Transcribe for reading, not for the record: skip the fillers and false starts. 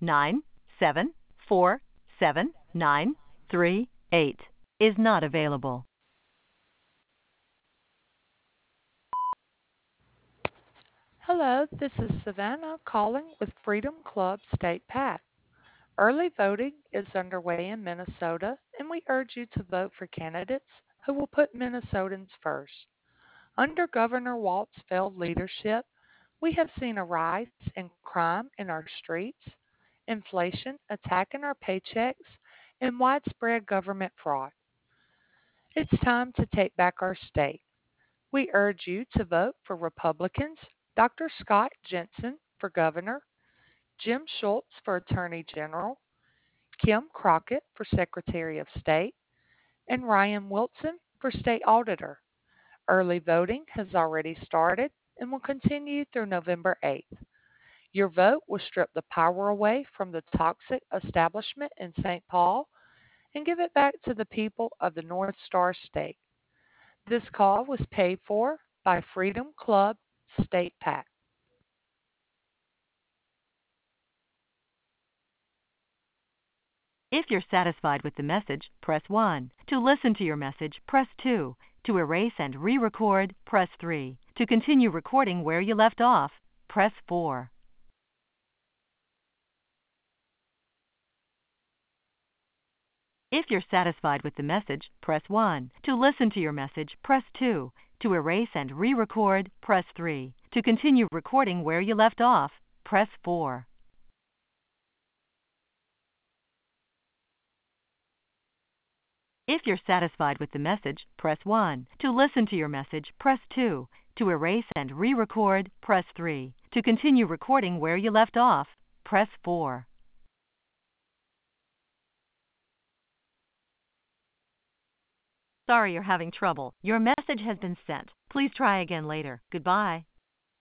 9747938 is not available. Hello, this is Savannah calling with Freedom Club State PAC. Early voting is underway in Minnesota, and we urge you to vote for candidates who will put Minnesotans first. Under Governor Walt's failed leadership, we have seen a rise in crime in our streets, inflation attacking our paychecks, and widespread government fraud. It's time to take back our state. We urge you to vote for Republicans Dr. Scott Jensen for governor, Jim Schultz for attorney general, Kim Crockett for secretary of state, and Ryan Wilson for state auditor. Early voting has already started and will continue through November 8th. Your vote will strip the power away from the toxic establishment in St. Paul and give it back to the people of the North Star State. This call was paid for by Freedom Club State PAC. If you're satisfied with the message, press 1. To listen to your message, press 2. To erase and re-record, press 3. To continue recording where you left off, press 4. If you're satisfied with the message, press 1. To listen to your message, press 2. To erase and re-record, press 3. To continue recording where you left off, press 4. If you're satisfied with the message, press 1. To listen to your message, press 2. To erase and re-record, press 3. To continue recording where you left off, press 4. Sorry you're having trouble. Your message has been sent. Please try again later. Goodbye.